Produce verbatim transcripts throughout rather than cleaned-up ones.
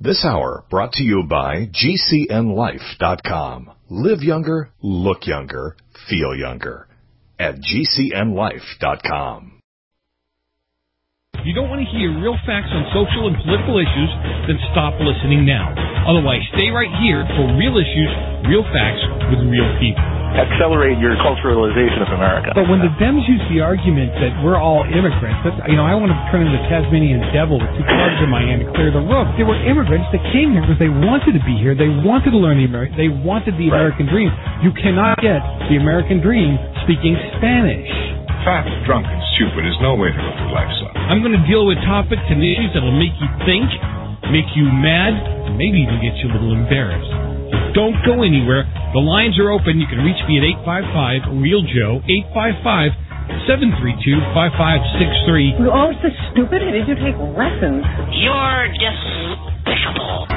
This hour brought to you by G C N life dot com. Live younger, look younger, feel younger. At G C N life dot com. You don't want to hear real facts on social and political issues? Then stop listening now. Otherwise, stay right here for real issues, real facts with real people. Accelerate your culturalization of America. But when the Dems use the argument that we're all immigrants, that's, you know, I want to turn into the Tasmanian devil with two clubs in my hand to clear the roof. They were immigrants that came here because they wanted to be here. They wanted to learn the American. They wanted the Right. American dream. You cannot get the American dream speaking Spanish. Fat, drunk, and stupid is no way to go through life, son. I'm going to deal with topics and issues that will make you think, make you mad, and maybe even get you a little embarrassed. So don't go anywhere. The lines are open. You can reach me at eight five five, REAL Joe, eight five five, seven three two, five five six three. You're all so stupid. How did you take lessons? You're despicable.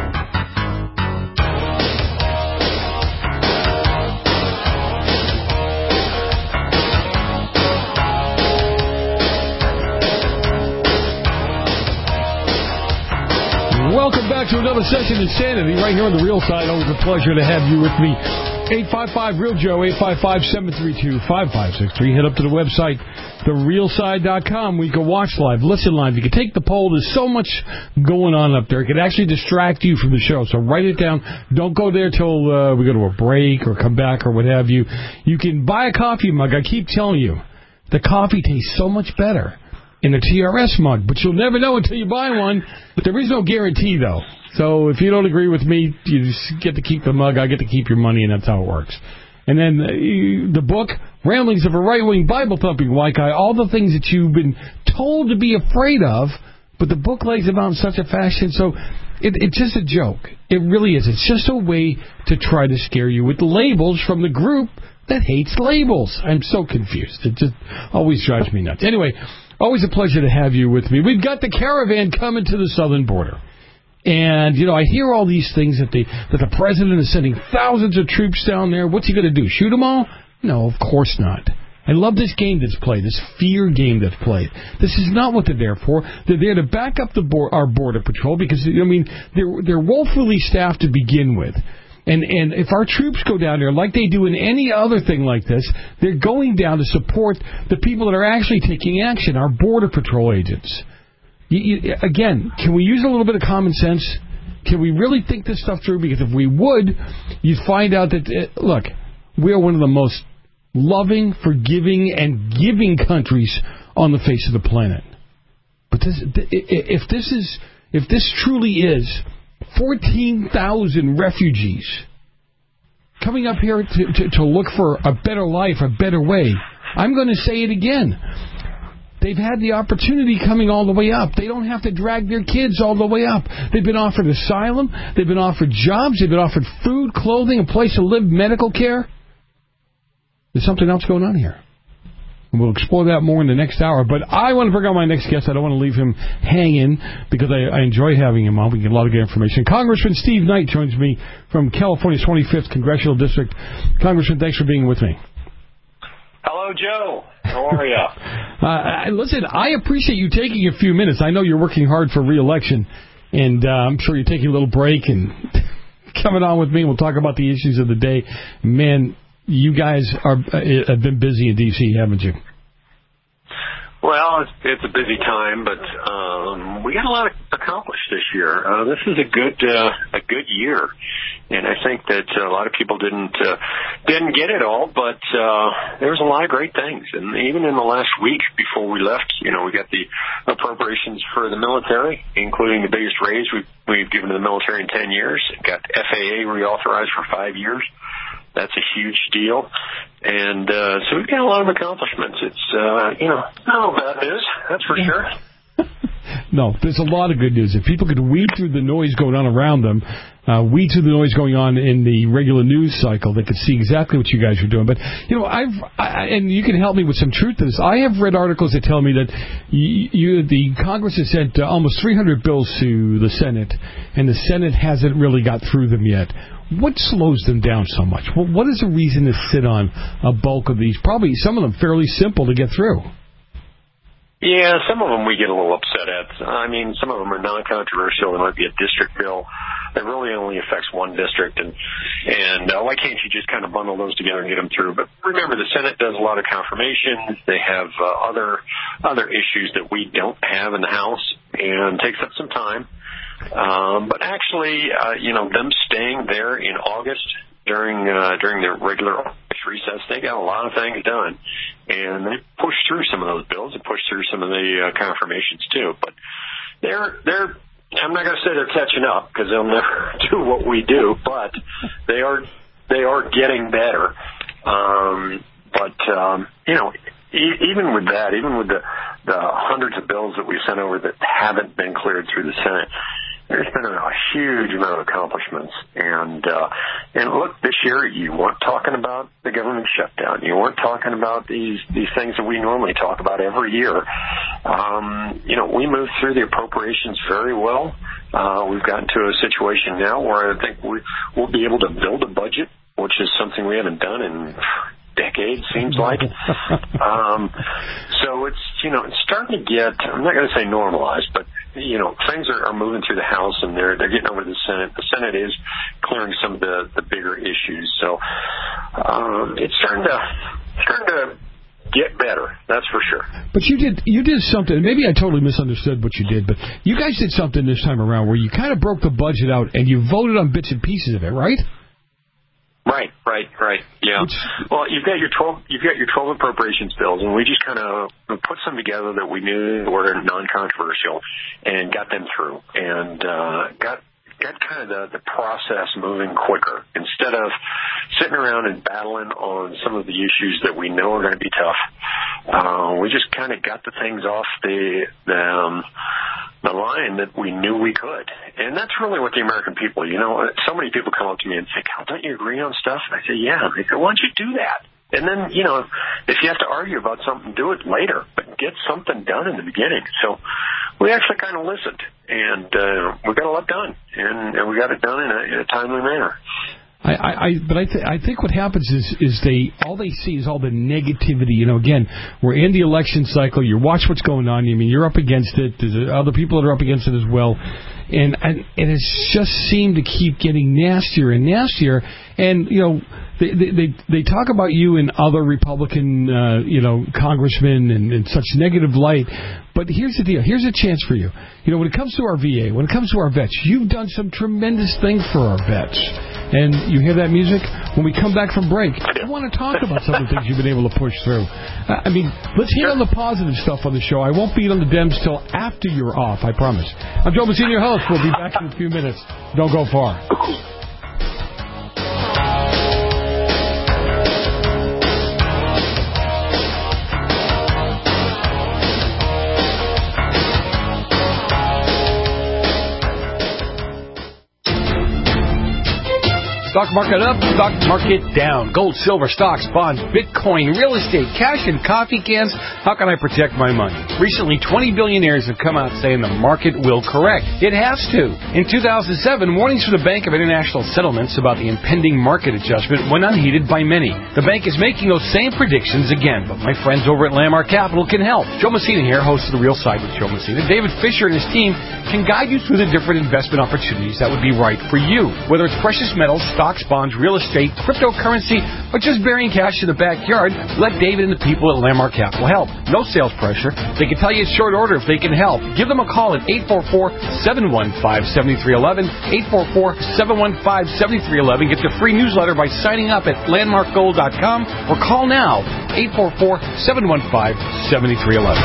Welcome back to another session of Insanity right here on the Real Side. Always a pleasure to have you with me. eight five five, REAL Joe, eight five five, seven three two, five five six three. Head up to the website, the real side dot com, where you can watch live, listen live. You can take the poll. There's so much going on up there. It can actually distract you from the show. So write it down. Don't go there till uh, we go to a break or come back or what have you. You can buy a coffee mug. I keep telling you, the coffee tastes so much better in a T R S mug, but you'll never know until you buy one. But there is no guarantee, though. So if you don't agree with me, you just get to keep the mug. I get to keep your money, and that's how it works. And then uh, the book, Ramblings of a Right-Wing Bible-Thumping White Guy, all the things that you've been told to be afraid of, but the book lays them out in such a fashion, so it, it's just a joke. It really is. It's just a way to try to scare you with labels from the group that hates labels. I'm so confused. It just always drives me nuts. Anyway, always a pleasure to have you with me. We've got the caravan coming to the southern border. And, you know, I hear all these things that the, that the president is sending thousands of troops down there. What's he going to do, shoot them all? No, of course not. I love this game that's played, this fear game that's played. This is not what they're there for. They're there to back up the bo- our border patrol because, I mean, they're, they're woefully staffed to begin with. And and if our troops go down there like they do in any other thing like this, they're going down to support the people that are actually taking action, our border patrol agents. You, you, again, can we use a little bit of common sense? Can we really think this stuff through? Because if we would, you'd find out that, uh, look, we are one of the most loving, forgiving, and giving countries on the face of the planet. But this, if this is, if this truly is fourteen thousand refugees coming up here to, to, to look for a better life, a better way, I'm going to say it again. They've had the opportunity coming all the way up. They don't have to drag their kids all the way up. They've been offered asylum. They've been offered jobs. They've been offered food, clothing, a place to live, medical care. There's something else going on here. And we'll explore that more in the next hour. But I want to bring on my next guest. I don't want to leave him hanging because I, I enjoy having him on. We get a lot of good information. Congressman Steve Knight joins me from California's twenty-fifth Congressional District. Congressman, thanks for being with me. Hello, Joe. How are you? uh, listen, I appreciate you taking a few minutes. I know you're working hard for re-election, and uh, I'm sure you're taking a little break and coming on with me. We'll talk about the issues of the day. Man, you guys are uh, have been busy in D C, haven't you? Well, it's, it's a busy time, but um, we got a lot accomplished this year. Uh, this is a good uh, a good year, and I think that a lot of people didn't uh, didn't get it all, but uh, there was a lot of great things. And even in the last week before we left, you know, we got the appropriations for the military, including the biggest raise we've, we've given to the military in ten years. Got F A A reauthorized for five years. That's a huge deal. And uh, so we've got a lot of accomplishments. It's, uh, you know, not all bad news, that's for sure. No, there's a lot of good news. If people could weed through the noise going on around them, uh, weed through the noise going on in the regular news cycle, they could see exactly what you guys are doing. But, you know, I've, I, and you can help me with some truth to this. I have read articles that tell me that you, you the Congress has sent uh, almost three hundred bills to the Senate, and the Senate hasn't really got through them yet. What slows them down so much? Well, what is the reason to sit on a bulk of these? Probably some of them fairly simple to get through. Yeah, some of them we get a little upset at. I mean, some of them are non-controversial. There might be a district bill that really only affects one district, and and uh, why can't you just kind of bundle those together and get them through? But remember, the Senate does a lot of confirmation. They have uh, other other issues that we don't have in the House, and takes up some time. Um, but actually, uh, you know, them staying there in August during uh, during their regular recess, they got a lot of things done, and they pushed through some of those bills and pushed through some of the uh, confirmations too. But they're they're I'm not going to say they're catching up because they'll never do what we do, but they are they are getting better. Um, but um, you know, e- even with that, even with the the hundreds of bills that we sent over that haven't been cleared through the Senate, there's been a huge amount of accomplishments. And, uh, and look, this year you weren't talking about the government shutdown. You weren't talking about these, these things that we normally talk about every year. Um, you know, we moved through the appropriations very well. Uh, we've gotten to a situation now where I think we, we'll be able to build a budget, which is something we haven't done in decades, seems like. um, so it's, you know, it's starting to get, I'm not going to say normalized, but, you know, things are, are moving through the House and they're, they're getting over to the Senate. The Senate is clearing some of the, the bigger issues. So, um, it's starting to, starting to get better. That's for sure. But you did, you did something, maybe I totally misunderstood what you did, but you guys did something this time around where you kind of broke the budget out and you voted on bits and pieces of it, right? Right, right, right. Yeah. Which, well, you've got your twelve, you've got your twelve appropriations bills, and we just kind of put some together that we knew were non-controversial, and got them through, and uh, got got kind of the, the process moving quicker instead of sitting around and battling on some of the issues that we know are going to be tough. Uh, we just kind of got the things off the the. Um, the line that we knew we could. And that's really what the American people, you know, so many people come up to me and say, Cal, don't you agree on stuff? And I say, yeah. And they say, why don't you do that? And then, you know, if you have to argue about something, do it later, but get something done in the beginning. So we actually kind of listened, and uh, we got a lot done, and, and we got it done in a, in a timely manner. I, I, but I, th- I think what happens is, is they all they see is all the negativity. You know, again, we're in the election cycle. You watch what's going on. I mean, you're up against it. There's other people that are up against it as well. And, and, and it's just seemed to keep getting nastier and nastier. And, you know, they they, they talk about you and other Republican, uh, you know, congressmen and, and such negative light. But here's the deal. Here's a chance for you. You know, when it comes to our V A, when it comes to our vets, you've done some tremendous things for our vets. And you hear that music? When we come back from break, I want to talk about some of the things you've been able to push through. I mean, let's hit on the positive stuff on the show. I won't beat on the Dems till after you're off, I promise. I'm Joe Messina, your host. We'll be back in a few minutes. Don't go far. Stock market up, stock market down. Gold, silver, stocks, bonds, Bitcoin, real estate, cash, and coffee cans. How can I protect my money? Recently, twenty billionaires have come out saying the market will correct. It has to. In two thousand seven, warnings from the Bank of International Settlements about the impending market adjustment went unheeded by many. The bank is making those same predictions again, but my friends over at Landmark Capital can help. Joe Messina here, host of The Real Side with Joe Messina. David Fisher and his team can guide you through the different investment opportunities that would be right for you. Whether it's precious metals, stocks, bonds, real estate, cryptocurrency, or just burying cash in the backyard, let David and the people at Landmark Capital help. No sales pressure. They can tell you it's short order if they can help. Give them a call at eight four four, seven one five, seven three one one, eight four four, seven one five, seven three one one. Get the free newsletter by signing up at landmark gold dot com or call now, eight four four, seven one five, seven three one one.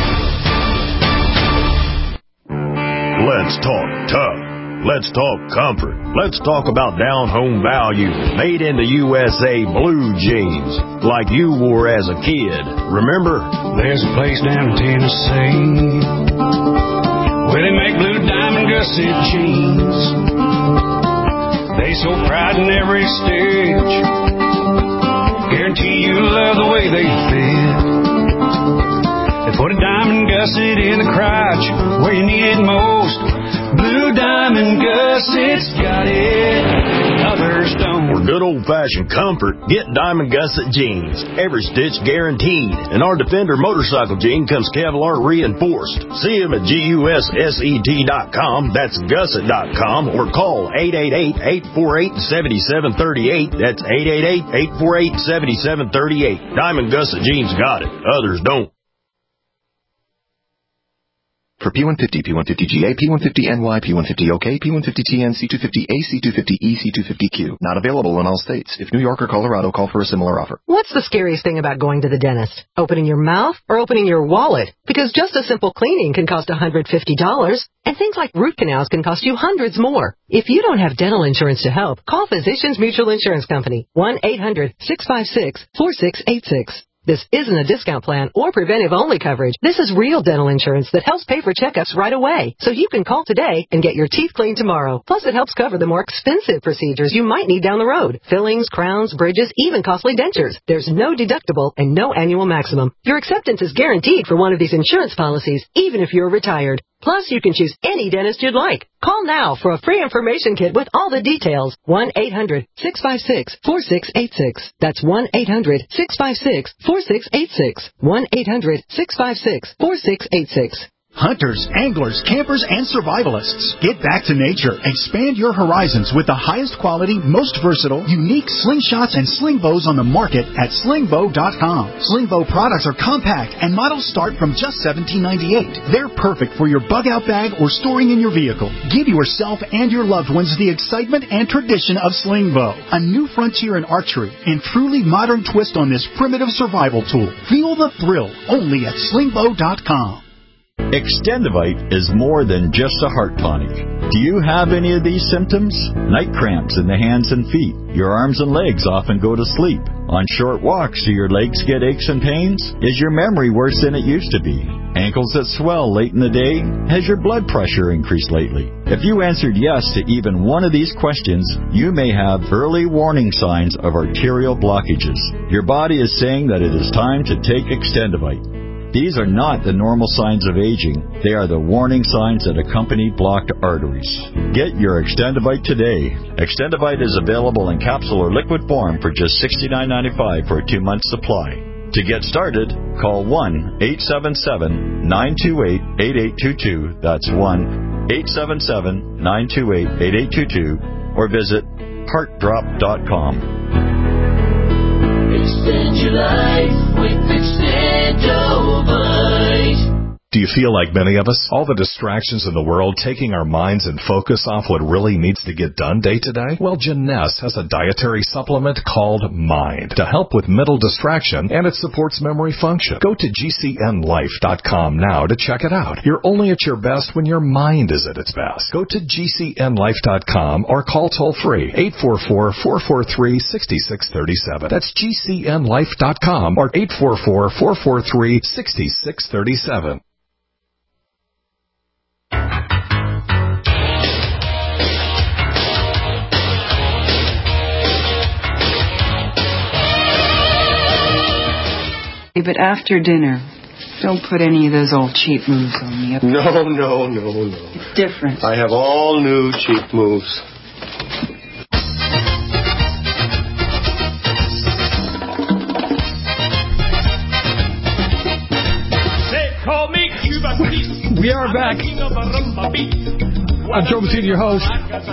Let's talk tough. Let's talk comfort. Let's talk about down-home value. Made in the U S A blue jeans, like you wore as a kid. Remember? There's a place down in Tennessee where they make blue diamond gusset jeans. They so pride in every stitch. Guarantee you love the way they fit. They put a diamond gusset in the crotch where you need it most. Blue Diamond Gusset's got it, others don't. We're good old-fashioned comfort, get Diamond Gusset jeans. Every stitch guaranteed. And our Defender motorcycle jean comes Kevlar reinforced. See them at gusset dot com. That's gusset dot com. Or call eight eight eight, eight four eight, seven seven three eight. That's eight eight eight, eight four eight, seven seven three eight. Diamond Gusset jeans got it. Others don't. For P one fifty, P one fifty G A, P one fifty N Y, P one fifty O K, P one fifty T N, C two fifty A, C two fifty E, C two fifty Q. Not available in all states. If New York or Colorado, call for a similar offer. What's the scariest thing about going to the dentist? Opening your mouth or opening your wallet? Because just a simple cleaning can cost one hundred fifty dollars, and things like root canals can cost you hundreds more. If you don't have dental insurance to help, call Physicians Mutual Insurance Company, one eight hundred, six five six, four six eight six. This isn't a discount plan or preventive-only coverage. This is real dental insurance that helps pay for checkups right away. So you can call today and get your teeth cleaned tomorrow. Plus, it helps cover the more expensive procedures you might need down the road. Fillings, crowns, bridges, even costly dentures. There's no deductible and no annual maximum. Your acceptance is guaranteed for one of these insurance policies, even if you're retired. Plus, you can choose any dentist you'd like. Call now for a free information kit with all the details. one eight hundred, six five six, four six eight six. That's one eight hundred, six five six, four six eight six. one eight hundred, six five six, four six eight six. Hunters, anglers, campers, and survivalists. Get back to nature. Expand your horizons with the highest quality, most versatile, unique slingshots and sling bows on the market at sling bow dot com. Sling bow products are compact and models start from just seventeen ninety-eight. They're perfect for your bug out bag or storing in your vehicle. Give yourself and your loved ones the excitement and tradition of sling bow, a new frontier in archery and truly modern twist on this primitive survival tool. Feel the thrill only at sling bow dot com. Extendivite is more than just a heart tonic. Do you have any of these symptoms? Night cramps in the hands and feet. Your arms and legs often go to sleep. On short walks, do your legs get aches and pains? Is your memory worse than it used to be? Ankles that swell late in the day? Has your blood pressure increased lately? If you answered yes to even one of these questions, you may have early warning signs of arterial blockages. Your body is saying that it is time to take Extendivite. These are not the normal signs of aging. They are the warning signs that accompany blocked arteries. Get your Extendivite today. Extendivite is available in capsule or liquid form for just sixty-nine ninety-five for a two-month supply. To get started, call one eight seven seven, nine two eight, eight eight two two. That's one eight seven seven, nine two eight, eight eight two two. Or visit heart drop dot com. Extend your life with Extendovite. Do you feel like many of us? All the distractions in the world taking our minds and focus off what really needs to get done day to day? Well, Jeunesse has a dietary supplement called Mind to help with mental distraction, and it supports memory function. Go to G C N life dot com now to check it out. You're only at your best when your mind is at its best. Go to G C N life dot com or call toll-free eight four four, four four three, six six three seven. That's G C N life dot com or eight four four, four four three, six six three seven. But after dinner, don't put any of those old cheap moves on me. No, no, no, no. It's different. I have all new cheap moves. We are back. I'm Joe Messina, your host.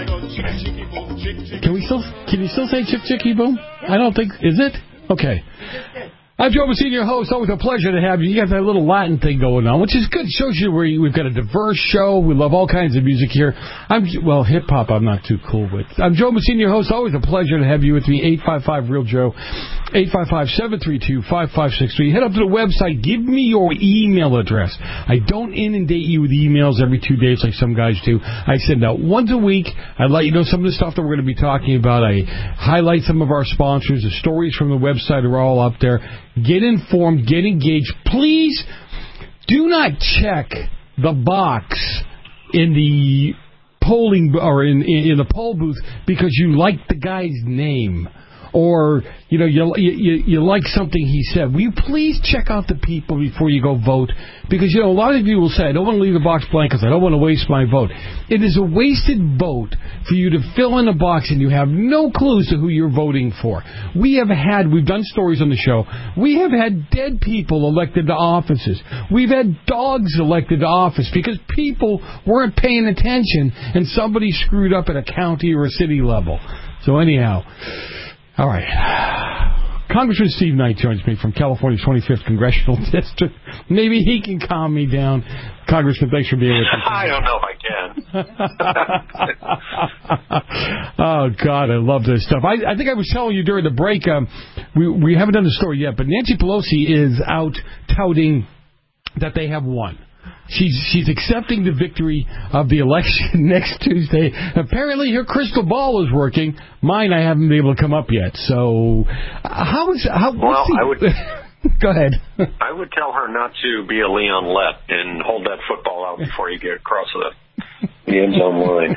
Can we still? Can you still say Chick Chicky Boom? I don't think. Is it? Okay. I'm Joe Messina, your host. Always a pleasure to have you. You got that little Latin thing going on, which is good. It shows you where you, we've got a diverse show. We love all kinds of music here. I'm well, hip hop. I'm not too cool with. I'm Joe Messina, your host. Always a pleasure to have you with me. eight five five real Joe, eight five five, seven three two, five five six three. Head up to the website. Give me your email address. I don't inundate you with emails every two days like some guys do. I send out once a week. I let you know some of the stuff that we're going to be talking about. I highlight some of our sponsors. The stories from the website are all up there. Get informed, get engaged. Please do not check the box in the polling or in, in, in the poll booth because you like the guy's name or you know you, you you like something he said, will you please check out the people before you go vote? Because you know a lot of you will say, I don't want to leave the box blank because I don't want to waste my vote. It is a wasted vote for you to fill in a box and you have no clues to who you're voting for. We have had, we've done stories on the show, we have had dead people elected to offices. We've had dogs elected to office because people weren't paying attention and somebody screwed up at a county or a city level. So anyhow, all right. Congressman Steve Knight joins me from California's twenty-fifth Congressional District. Maybe he can calm me down. Congressman, thanks for being with us. I don't know if I can. Oh, God, I love this stuff. I, I think I was telling you during the break, um, we, we haven't done the story yet, but Nancy Pelosi is out touting that they have won. She's she's accepting the victory of the election next Tuesday. Apparently, her crystal ball is working. Mine, I haven't been able to come up yet. So, how is how? Well, the, I would go ahead. I would tell her not to be a Leon Lett and hold that football out before you get across the, the end zone line.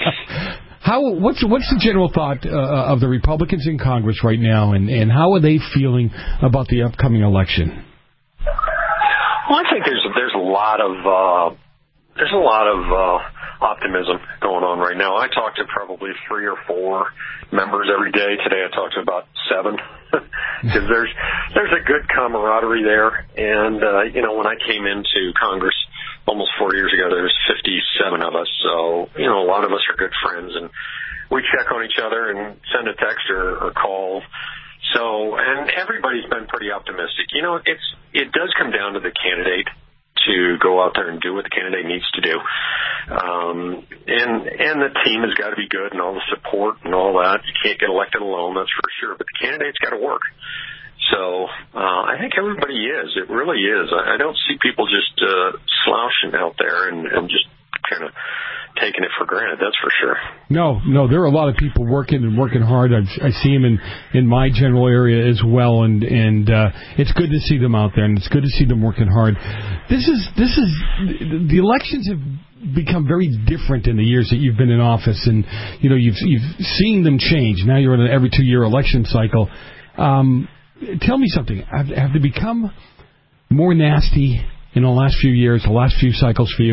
How what's what's the general thought uh, of the Republicans in Congress right now, and, and how are they feeling about the upcoming election? Well, I think there's there's a lot of uh, there's a lot of uh, optimism going on right now. I talk to probably three or four members every day. Today I talked to about seven because there's there's a good camaraderie there. And uh, you know, when I came into Congress almost four years ago, there was fifty-seven of us. So you know, a lot of us are good friends, and we check on each other and send a text or, or call. So, and everybody's been pretty optimistic. You know, it's it does come down to the candidate to go out there and do what the candidate needs to do. Um, and and the team has got to be good and all the support and all that. You can't get elected alone, that's for sure. But the candidate's got to work. So uh, I think everybody is. It really is. I, I don't see people just uh, slouching out there and, and just kind of taking it for granted, that's for sure. No, no, there are a lot of people working and working hard. I've, I see them in, in my general area as well, and and uh, it's good to see them out there, and it's good to see them working hard. This is this is the elections have become very different in the years that you've been in office, and you know you've you've seen them change. Now you're in an every two year election cycle. Um, tell me something. Have, have they become more nasty in the last few years, the last few cycles for you?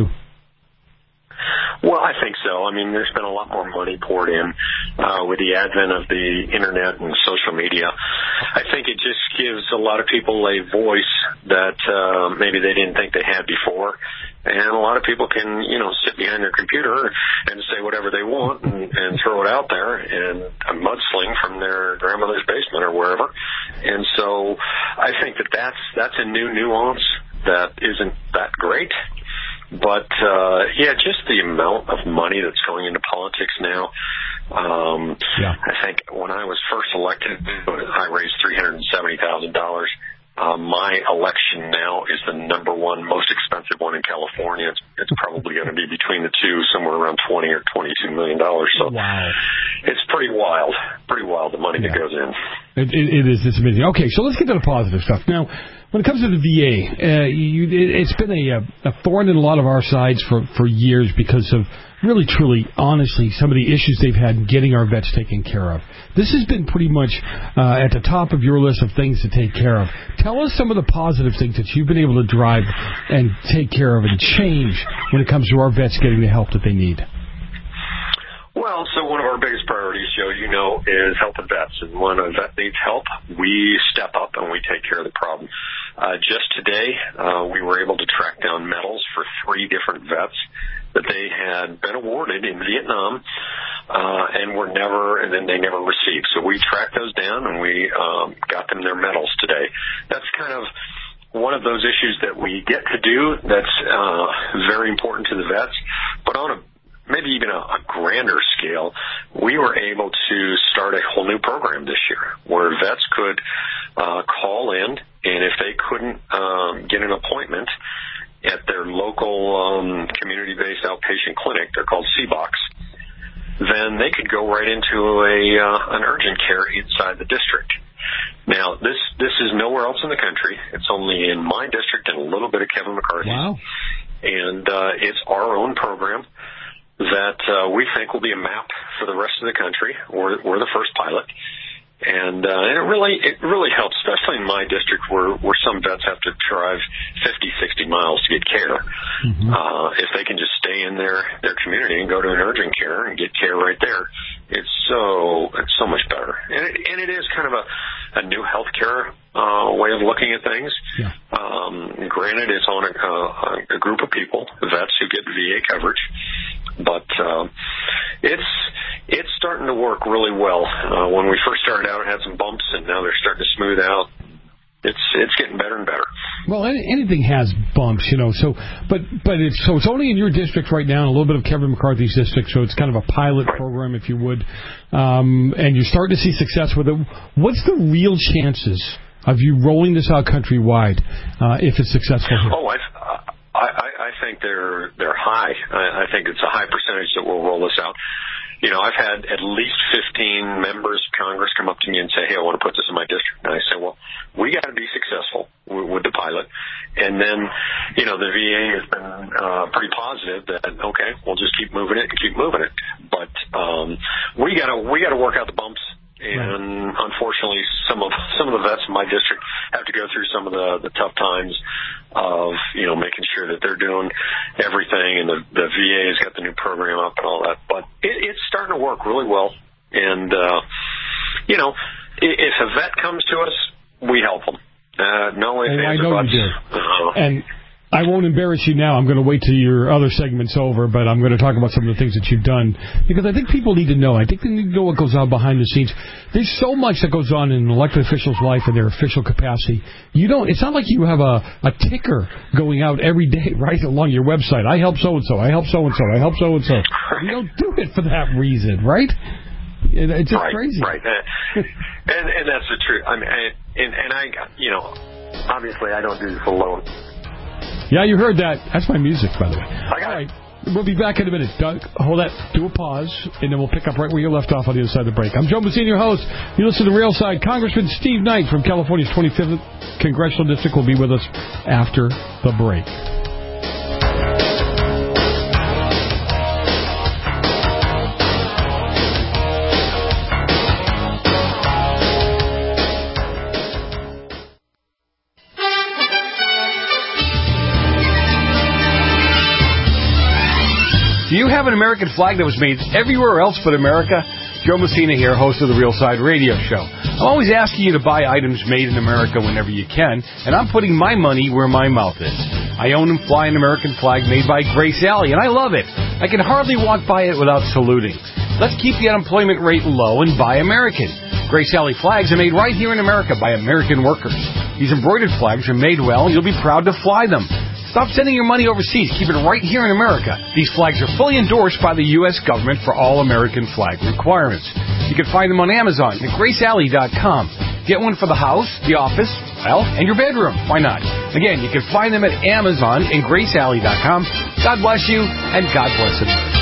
Well, I think so. I mean, there's been a lot more money poured in uh, with the advent of the Internet and social media. I think it just gives a lot of people a voice that uh, maybe they didn't think they had before. And a lot of people can, you know, sit behind their computer and say whatever they want and, and throw it out there and a mudsling from their grandmother's basement or wherever. And so I think that that's, that's a new nuance that isn't that great. But, uh, yeah, just the amount of money that's going into politics now. Um, yeah. I think when I was first elected, I raised three hundred seventy thousand dollars. Um, my election now is the number one most expensive one in California. It's, it's probably going to be between the two, somewhere around twenty or twenty-two million dollars. So wow. It's pretty wild, pretty wild the money yeah. that goes in. It, it, it is. It's amazing. Okay, so let's get to the positive stuff now. When it comes to the V A, uh, you, it, it's been a, a thorn in a lot of our sides for, for years because of really, truly, honestly, some of the issues they've had getting our vets taken care of. This has been pretty much uh, at the top of your list of things to take care of. Tell us some of the positive things that you've been able to drive and take care of and change when it comes to our vets getting the help that they need. Well, so one of our biggest priorities, Joe, you know, is helping vets. And when a vet needs help, we step up and we take care of the problem. Uh, just today, uh, we were able to track down medals for three different vets that they had been awarded in Vietnam, uh, and were never, and then they never received. So we tracked those down and we um, got them their medals today. That's kind of one of those issues that we get to do that's uh, very important to the vets. But on a maybe even a, a grander scale, we were able to start a whole new program this year where vets could uh, call in, and if they couldn't um, get an appointment at their local um, community-based outpatient clinic, they're called C BOCs, then they could go right into a uh, an urgent care inside the district. Now, this this is nowhere else in the country. It's only in my district and a little bit of Kevin McCarthy's. Wow. And uh, it's our own program that uh, we think will be a map for the rest of the country. We're, we're the first pilot. And, uh, and it really, it really helps, especially in my district where, where some vets have to drive fifty, sixty miles to get care. Mm-hmm. Uh, if they can just stay in their, their community and go to an urgent care and get care right there, it's so, it's so much better. And it, and it is kind of a, a new healthcare, uh, way of looking at things. Yeah. Um, granted, it's on a, a, a group of people, vets who get V A coverage. But uh, it's it's starting to work really well. Uh, when we first started out, it had some bumps, and now they're starting to smooth out. It's it's getting better and better. Well, any, anything has bumps, you know. So, but but it's so it's only in your district right now, and a little bit of Kevin McCarthy's district. So it's kind of a pilot right. program, if you would. Um, and you're starting to see success with it. What's the real chances of you rolling this out countrywide uh, if it's successful here? Oh, I. Uh, I, I think they're they're high. I, I think it's a high percentage that will roll this out. You know, I've had at least fifteen members of Congress come up to me and say, hey, I want to put this in my district. And I say, well, we got to be successful with the pilot. And then, you know, the V A has been uh, pretty positive that, okay, we'll just keep moving it and keep moving it. But um, we got to we got to work out the bumps. And unfortunately, some of some of the vets in my district have to go through some of the, the tough times of, you know, making sure that they're doing everything, and the, the V A has got the new program up and all that. But it, it's starting to work really well. And, uh, you know, if a vet comes to us, we help them. Uh, no ifs, ands, or buts. Uh, and I won't embarrass you now. I'm going to wait till your other segment's over, but I'm going to talk about some of the things that you've done, because I think people need to know. I think they need to know what goes on behind the scenes. There's so much that goes on in an elected official's life in their official capacity. You don't. It's not like you have a, a ticker going out every day right along your website. I help so-and-so. I help so-and-so. I help so-and-so. You don't do it for that reason, right? It's just right, crazy. Right, and, and that's the truth. I mean, and, and I, you know, obviously I don't do this alone. Yeah, you heard that. That's my music, by the way. I got All right. We'll be back in a minute. Doug, hold that. Do a pause, and then we'll pick up right where you left off on the other side of the break. I'm Joe Mazzini, your host. You listen to The Real Side. Congressman Steve Knight from California's twenty-fifth Congressional District will be with us after the break. Do you have an American flag that was made everywhere else but America? Joe Messina here, host of the Real Side Radio Show. I'm always asking you to buy items made in America whenever you can, and I'm putting my money where my mouth is. I own and fly an American flag made by Grace Alley, and I love it. I can hardly walk by it without saluting. Let's keep the unemployment rate low and buy American. Grace Alley flags are made right here in America by American workers. These embroidered flags are made well, and you'll be proud to fly them. Stop sending your money overseas. Keep it right here in America. These flags are fully endorsed by the U S government for all American flag requirements. You can find them on Amazon at grace alley dot com. Get one for the house, the office, well, and your bedroom. Why not? Again, you can find them at Amazon and grace alley dot com. God bless you, and God bless America.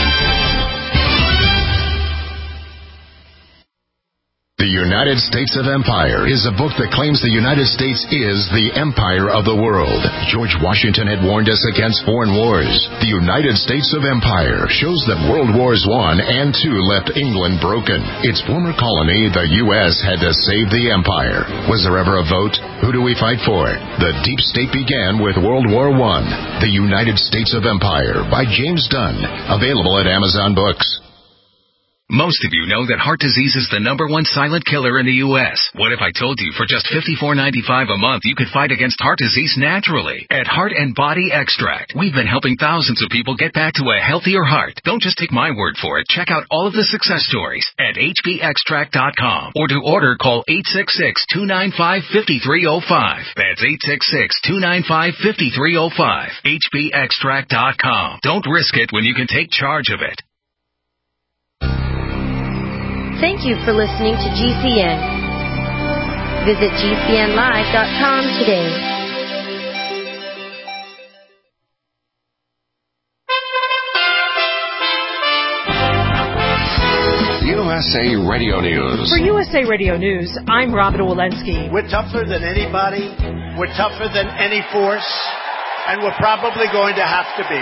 The United States of Empire is a book that claims the United States is the empire of the world. George Washington had warned us against foreign wars. The United States of Empire shows that World Wars One and Two left England broken. Its former colony, the U S, had to save the empire. Was there ever a vote? Who do we fight for? The deep state began with World War One. The United States of Empire by James Dunn. Available at Amazon Books. Most of you know that heart disease is the number one silent killer in the U S What if I told you for just fifty-four ninety-five a month you could fight against heart disease naturally? At Heart and Body Extract, we've been helping thousands of people get back to a healthier heart. Don't just take my word for it. Check out all of the success stories at h b extract dot com. Or to order, call eight six six, two nine five, five three zero five. That's eight six six, two nine five, five three zero five. h b extract dot com. Don't risk it when you can take charge of it. Thank you for listening to G C N. Visit G C N live dot com today. U S A Radio News. For U S A Radio News, I'm Robin Walensky. We're tougher than anybody. We're tougher than any force. And we're probably going to have to be.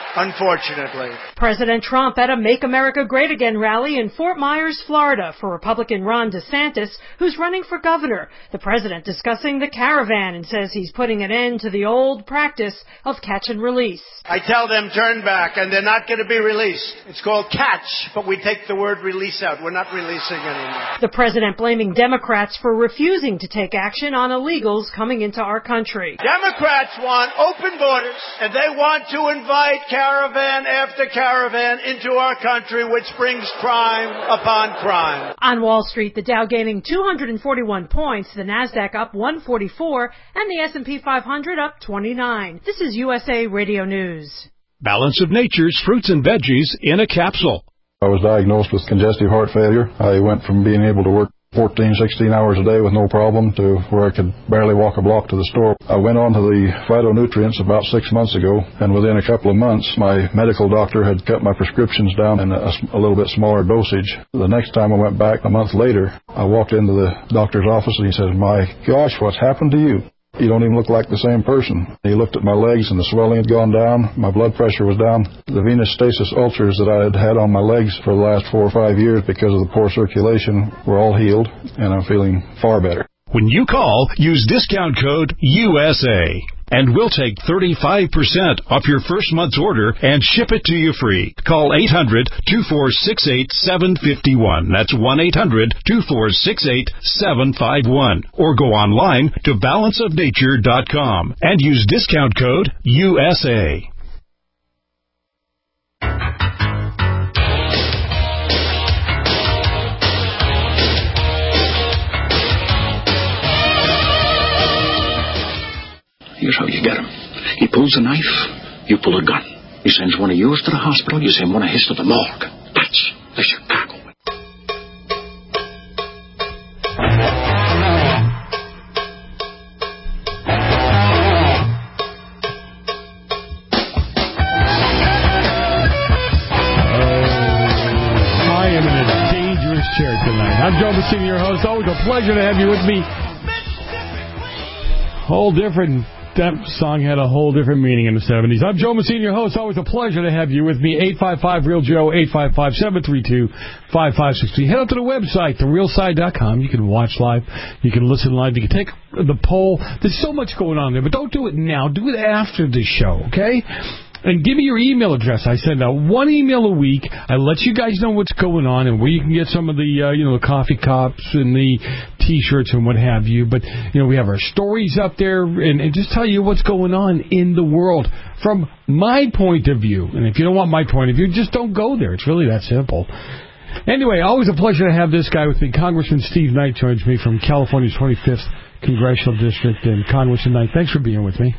unfortunately. President Trump at a Make America Great Again rally in Fort Myers, Florida, for Republican Ron DeSantis, who's running for governor. The president discussing the caravan and says he's putting an end to the old practice of catch and release. I tell them turn back, and they're not going to be released. It's called catch, but we take the word release out. We're not releasing anymore. The president blaming Democrats for refusing to take action on illegals coming into our country. Democrats want open borders, and they want to invite caravan after caravan into our country, which brings crime upon crime. On Wall Street, the Dow gaining two hundred forty-one points, the Nasdaq up one forty-four, and the S and P five hundred up twenty-nine. This is U S A Radio News. Balance of Nature's fruits and veggies in a capsule. I was diagnosed with congestive heart failure. I went from being able to work fourteen, sixteen hours a day with no problem to where I could barely walk a block to the store. I went on to the phytonutrients about six months ago, and within a couple of months, my medical doctor had cut my prescriptions down in a, a little bit smaller dosage. The next time I went back a month later, I walked into the doctor's office and he says, "My gosh, what's happened to you? You don't even look like the same person." He looked at my legs and the swelling had gone down. My blood pressure was down. The venous stasis ulcers that I had had on my legs for the last four or five years because of the poor circulation were all healed, and I'm feeling far better. When you call, use discount code U S A, and we'll take thirty-five percent off your first month's order and ship it to you free. Call eight hundred, two four six eight, seven five one. That's one eight hundred, two four six eight, seven five one. Or go online to balance of nature dot com and use discount code U S A. Here's how you get him. He pulls a knife, you pull a gun. He sends one of yours to the hospital, you send one of his to the morgue. That's the Chicago way. I am in a dangerous chair tonight. I'm Joe Messina, your host. Always a pleasure to have you with me. Whole different... That song had a whole different meaning in the seventies. I'm Joe Messina, your host. Always a pleasure to have you with me. eight five five, real Joe, eight five five, seven three two, five five six three. Head up to the website, the real side dot com. You can watch live. You can listen live. You can take the poll. There's so much going on there, but don't do it now. Do it after the show, okay? And give me your email address. I send out one email a week. I let you guys know what's going on and where you can get some of the, uh, you know, the coffee cups and the T-shirts and what have you. But, you know, we have our stories up there and, and just tell you what's going on in the world from my point of view. And if you don't want my point of view, just don't go there. It's really that simple. Anyway, always a pleasure to have this guy with me. Congressman Steve Knight joins me from California's twenty-fifth Congressional District. And Congressman Knight, thanks for being with me.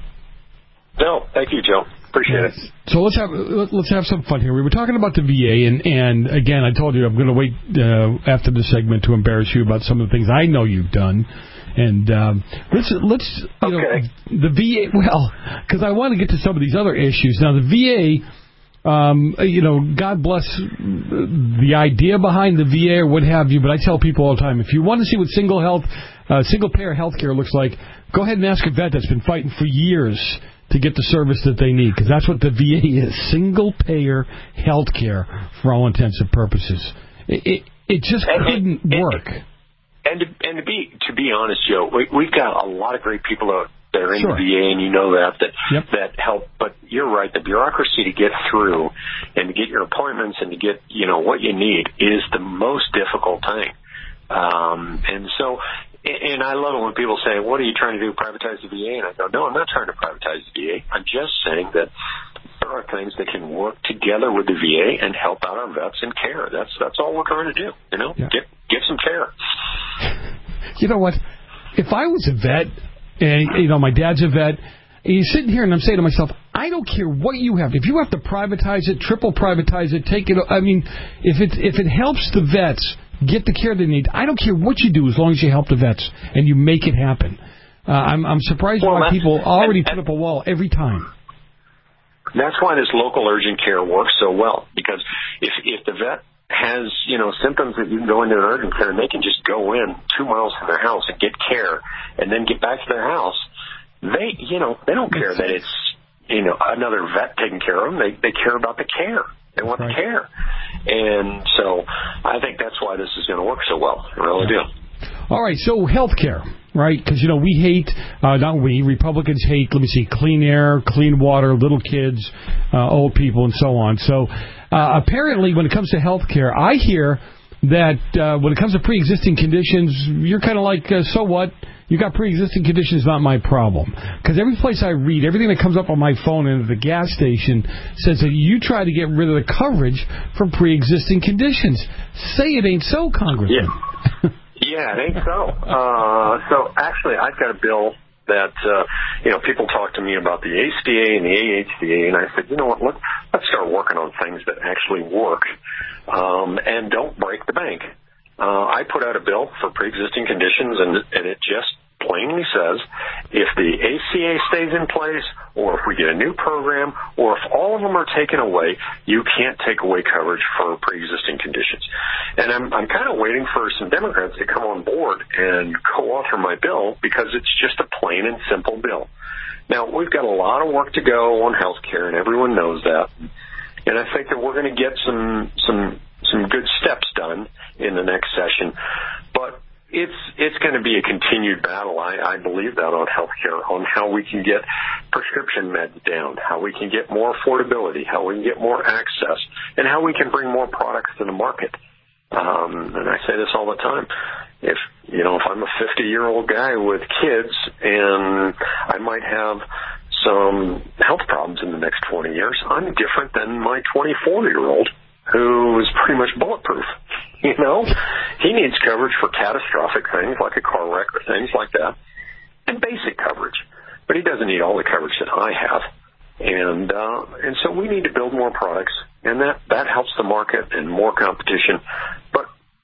No, thank you, Joe. Appreciate it. So let's have let's have some fun here. We were talking about the V A, and, and again, I told you I'm going to wait uh, after the segment to embarrass you about some of the things I know you've done. And um, let's let's you okay. know the V A. Well, because I want to get to some of these other issues now. The V A, um, you know, God bless the idea behind the V A or what have you. But I tell people all the time, if you want to see what single health, uh, single payer health care looks like, go ahead and ask a vet that's been fighting for years to get the service that they need, because that's what the V A is, single-payer health care for all intents and purposes. It, it, it just and, couldn't and, work. And to, and to be to be honest, Joe, we, we've got a lot of great people out there in sure. the V A, and you know that, that, yep. that help. But you're right, the bureaucracy to get through and to get your appointments and to get, you know, what you need is the most difficult thing. Um, and so... And I love it when people say, what are you trying to do, privatize the V A? And I go, no, I'm not trying to privatize the V A. I'm just saying that there are things that can work together with the V A and help out our vets in care. That's that's all we're trying to do, you know, yeah. give, give some care. You know what? If I was a vet, and, you know, my dad's a vet, and you're sitting here and I'm saying to myself, I don't care what you have. If you have to privatize it, triple privatize it, take it, I mean, if it, if it helps the vets get the care they need, I don't care what you do as long as you help the vets and you make it happen. Uh, I'm, I'm surprised well, why people already and, put up a wall every time. That's why this local urgent care works so well, because if if the vet has, you know, symptoms that you can go into an urgent care and they can just go in two miles from their house and get care and then get back to their house, they, you know, they don't care that it's you know, another vet taking care of them. They they care about the care. They want right. the care. And so I think that's why this is going to work so well. I really do. All right, so health care, right? Because, you know, we hate, uh, not we, Republicans hate, let me see, clean air, clean water, little kids, uh, old people, and so on. So uh, apparently when it comes to health care, I hear that uh, when it comes to pre-existing conditions, you're kind of like, uh, so what? You got pre-existing conditions, not my problem. Because every place I read, everything that comes up on my phone and at the gas station says that you try to get rid of the coverage for pre-existing conditions. Say it ain't so, Congressman. Yeah, yeah it ain't so. Uh, so actually, I've got a bill that, uh, you know, people talk to me about the A C D A and the A H D A, and I said, you know what, let, let's start working on things that actually work um, and don't break the bank. Uh, I put out a bill for pre-existing conditions, and, and it just plainly says if the A C A stays in place, or if we get a new program, or if all of them are taken away, you can't take away coverage for pre-existing conditions. And I'm, I'm kind of waiting for some Democrats to come on board and co-author my bill, because it's just a plain and simple bill. Now, we've got a lot of work to go on health care, and everyone knows that. And I think that we're going to get some some some good steps done in the next session. But it's it's going to be a continued battle, I, I believe that, on health care, on how we can get prescription meds down, how we can get more affordability, how we can get more access, and how we can bring more products to the market. Um, and I say this all the time. If, you know, if I'm a fifty-year-old guy with kids and I might have some health problems in the next twenty years, I'm different than my twenty-four-year-old who is pretty much bulletproof. You know, he needs coverage for catastrophic things like a car wreck or things like that, and basic coverage. But he doesn't need all the coverage that I have. And uh, and so we need to build more products, and that, that helps the market and more competition. But,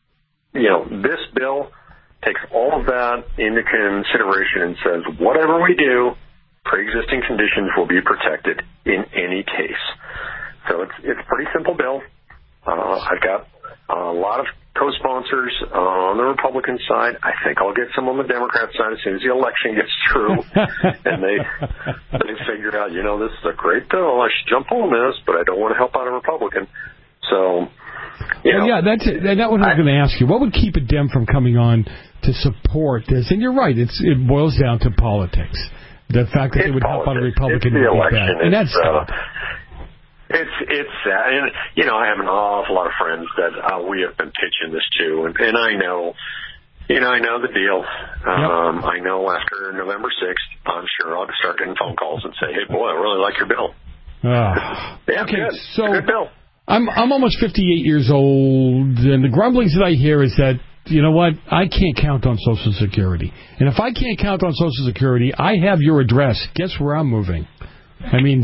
you know, this bill takes all of that into consideration and says whatever we do, pre-existing conditions will be protected in any case. So it's it's a pretty simple bill. Uh, I've got a lot of co-sponsors uh, on the Republican side. I think I'll get some on the Democrat side as soon as the election gets through. And they they figured out, you know, this is a great bill. I should jump on this, but I don't want to help out a Republican. So, you well, know. Yeah, that's it. That's what I was going to ask you. What would keep a Dem from coming on to support this? And you're right. It's it boils down to politics. The fact that it's it would politics. help out a Republican would be bad. And that's uh, It's it's sad, and you know I have an awful lot of friends that uh, we have been pitching this to, and, and I know, you know I know the deal. Um, yep. I know after November sixth, I'm sure I'll start getting phone calls and say, "Hey, boy, I really like your bill." Uh, yeah, okay, good. so good bill. I'm I'm almost fifty-eight years old, and the grumblings that I hear is that, you know what, I can't count on Social Security, and if I can't count on Social Security, I have your address. Guess where I'm moving? I mean,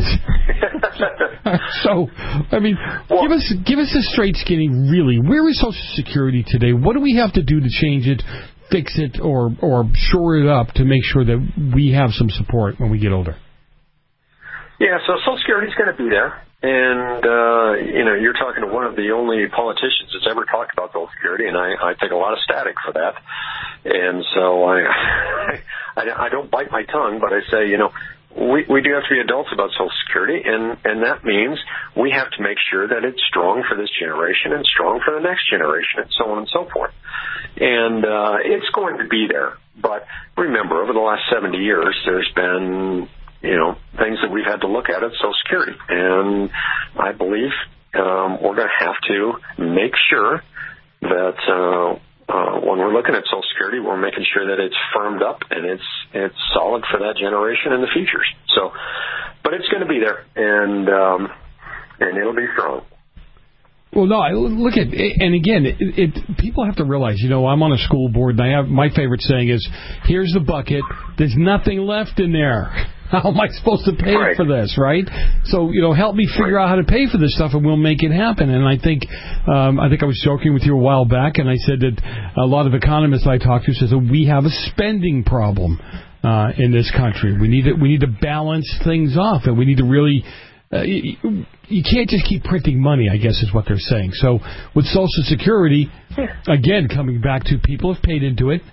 so, I mean, well, give us give us a straight skinny, really. Where is Social Security today? What do we have to do to change it, fix it, or or shore it up to make sure that we have some support when we get older? Yeah, so Social Security is going to be there. And, uh, you know, you're talking to one of the only politicians that's ever talked about Social Security, and I, I take a lot of static for that. And so I, I, I don't bite my tongue, but I say, you know, we, we do have to be adults about Social Security, and, and that means we have to make sure that it's strong for this generation and strong for the next generation, and so on and so forth. And uh, it's going to be there. But remember, over the last seventy years, there's been, you know, things that we've had to look at at Social Security. And I believe um, we're going to have to make sure that uh, uh, when we're looking at Social Security, we're making sure that it's firmed up and it's it's solid for that generation and the futures. So, but it's going to be there, and um, and it'll be strong. Well, no, look at, and again, it, it, people have to realize, you know, I'm on a school board, and I have, my favorite saying is, here's the bucket, there's nothing left in there. How am I supposed to pay right. for this, right? So, you know, help me figure right. out how to pay for this stuff, and we'll make it happen. And I think, um, I think I was joking with you a while back, and I said that a lot of economists I talked to says that we have a spending problem uh, in this country. We need to, we need to balance things off, and we need to really. Uh, you, you can't just keep printing money, I guess is what they're saying. So with Social Security, again, coming back to people have paid into it.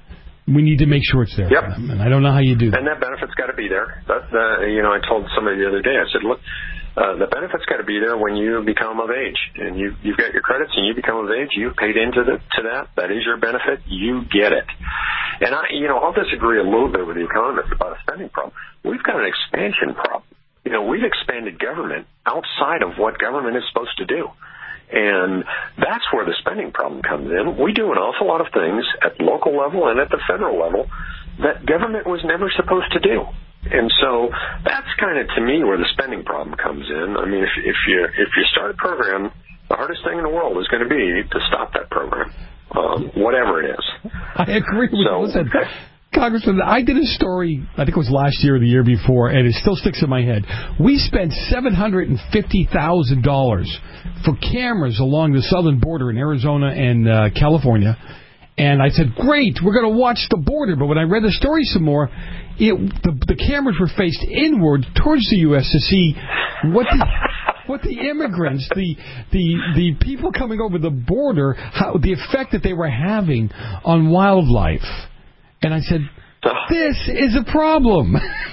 We need to make sure it's there. Yep. For them, and I don't know how you do that. And that benefit's got to be there. That, uh, you know, I told somebody the other day, I said, look, Uh, the benefit's got to be there when you become of age, and you, you've got your credits, and you become of age. You've paid into the, to that. That is your benefit. You get it. And I, you know, I'll disagree a little bit with the economists about a spending problem. We've got an expansion problem. You know, we've expanded government outside of what government is supposed to do. And that's where the spending problem comes in. We do an awful lot of things at the local level and at the federal level that government was never supposed to do. And so that's kind of, to me, where the spending problem comes in. I mean, if, if you if you start a program, the hardest thing in the world is going to be to stop that program, um, whatever it is. I agree with so, you. Listen, Congressman, I did a story, I think it was last year or the year before, and it still sticks in my head. We spent seven hundred fifty thousand dollars for cameras along the southern border in Arizona and uh, California. And I said, great, we're going to watch the border. But when I read the story some more, it, the, the cameras were faced inward towards the U S to see what the, what the immigrants, the, the, the people coming over the border, how the effect that they were having on wildlife. And I said, this is a problem.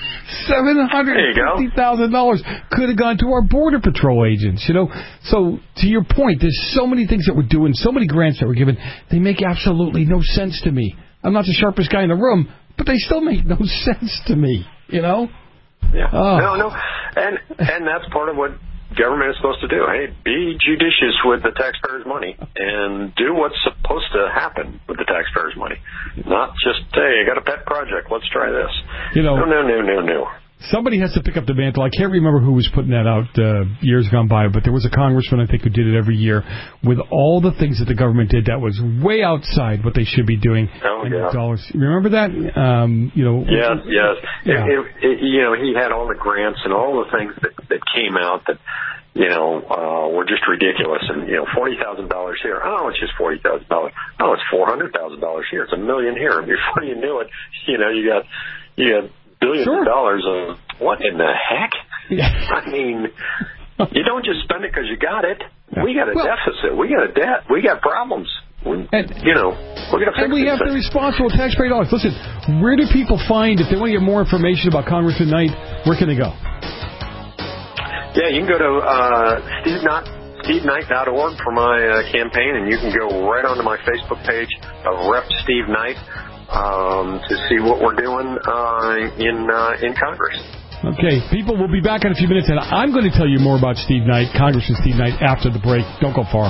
seven hundred fifty thousand dollars could have gone to our Border Patrol agents, you know. So, to your point, there's so many things that we're doing, so many grants that we're given, they make absolutely no sense to me. I'm not the sharpest guy in the room, but they still make no sense to me, you know. Yeah. Oh. No, no. And, and that's part of what government is supposed to do. Hey, be judicious with the taxpayers' money and do what's supposed to happen with the taxpayers' money. Not just, hey, I got a pet project, let's try this. You know, no, no, no, no, no. Somebody has to pick up the mantle. I can't remember who was putting that out uh, years gone by, but there was a congressman, I think, who did it every year with all the things that the government did that was way outside what they should be doing. Oh, and yeah. the dollars. Remember that? Um, you know. Yes, yes. Yeah. It, it, it, you know, he had all the grants and all the things that, that came out that, you know, uh, were just ridiculous. And, you know, forty thousand dollars here. Oh, it's just forty thousand dollars. Oh, it's four hundred thousand dollars here. It's a million here. And before you knew it, you know, you got, you got billions sure. of dollars of what in the heck? Yeah. I mean, you don't just spend it because you got it. Yeah. We got a well, deficit. We got a debt. We got problems. We, and, you know, we're going to fix And we have things. the responsible taxpayer dollars. Listen, where do people find, if they want to get more information about Congressman Knight, where can they go? Yeah, you can go to uh, Steve Knight. Steve Knight dot org for my uh, campaign, and you can go right onto my Facebook page of Rep Steve Knight um, to see what we're doing uh, in uh, in Congress. Okay, people, we'll be back in a few minutes, and I'm going to tell you more about Steve Knight, Congressman Steve Knight, after the break. Don't go far.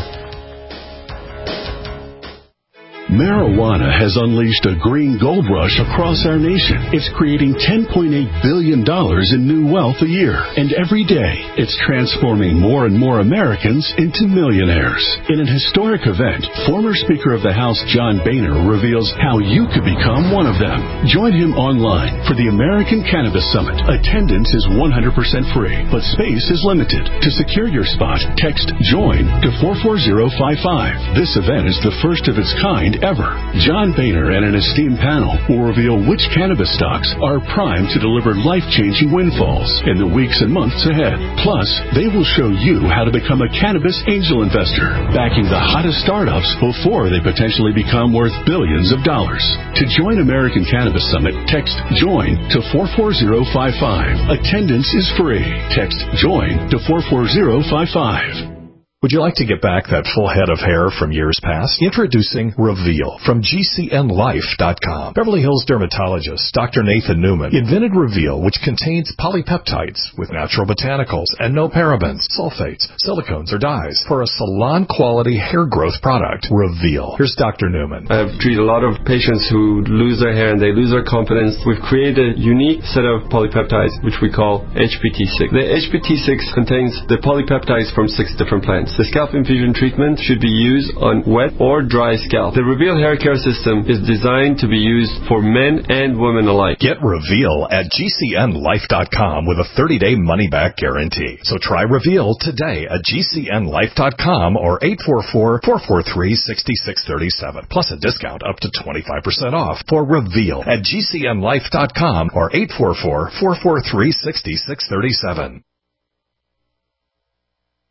Marijuana has unleashed a green gold rush across our nation. It's creating ten point eight billion dollars in new wealth a year. And every day, it's transforming more and more Americans into millionaires. In an historic event, former Speaker of the House John Boehner reveals how you could become one of them. Join him online for the American Cannabis Summit. Attendance is one hundred percent free, but space is limited. To secure your spot, text JOIN to four four zero five five. This event is the first of its kind ever. John Boehner and an esteemed panel will reveal which cannabis stocks are primed to deliver life-changing windfalls in the weeks and months ahead. Plus, they will show you how to become a cannabis angel investor, backing the hottest startups before they potentially become worth billions of dollars. To join American Cannabis Summit, text JOIN to four four zero five five. Attendance is free. Text JOIN to four four zero five five. Would you like to get back that full head of hair from years past? Introducing Reveal from G C N Life dot com. Beverly Hills dermatologist Doctor Nathan Newman invented Reveal, which contains polypeptides with natural botanicals and no parabens, sulfates, silicones, or dyes for a salon-quality hair growth product. Reveal. Here's Doctor Newman. I've treated a lot of patients who lose their hair and they lose their confidence. We've created a unique set of polypeptides, which we call H P T six. The H P T six contains the polypeptides from six different plants. The scalp infusion treatment should be used on wet or dry scalp. The Reveal hair care system is designed to be used for men and women alike. Get Reveal at G C N Life dot com with a thirty-day money-back guarantee. So try Reveal today at G C N Life dot com or eight four four, four four three, six six three seven. Plus a discount up to twenty-five percent off for Reveal at G C N Life dot com or eight four four, four four three, six six three seven.